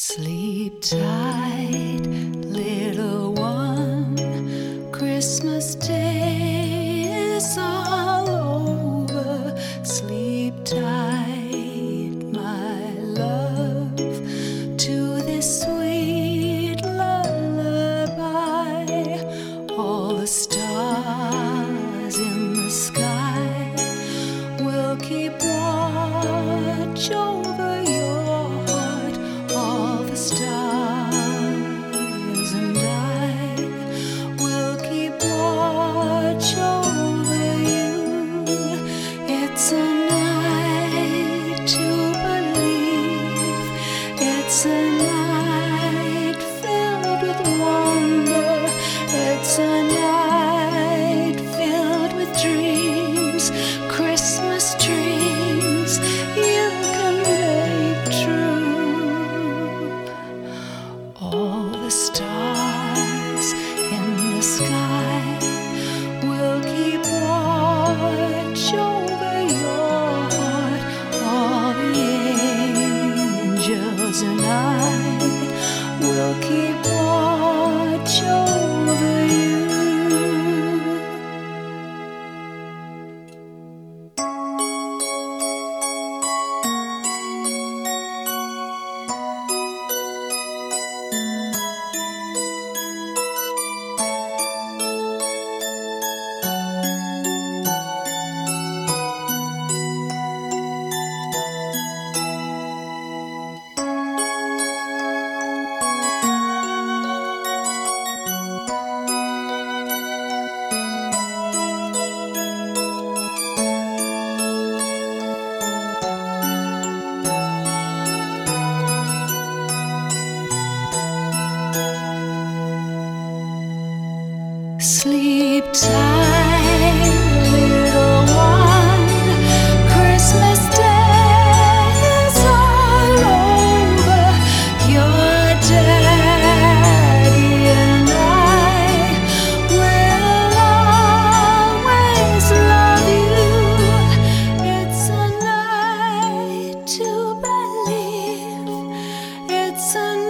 Sleep tight, little one. Christmas Day is all over. Sleep tight, my love, to this sweet lullaby. All the stars in the sky will keep watch over your heart. All the stars and I will keep watch over you. It's a night to believe. It's a night filled with wonder. It's a night filled with dreams, Christmas dreams you can make true. All the stars in the sky will keep watch over your heart. All the angels and I will keep watch over you. Sleep tight, little one. Christmas Day is all over. Your daddy and I will always love you. It's a night to believe. It's a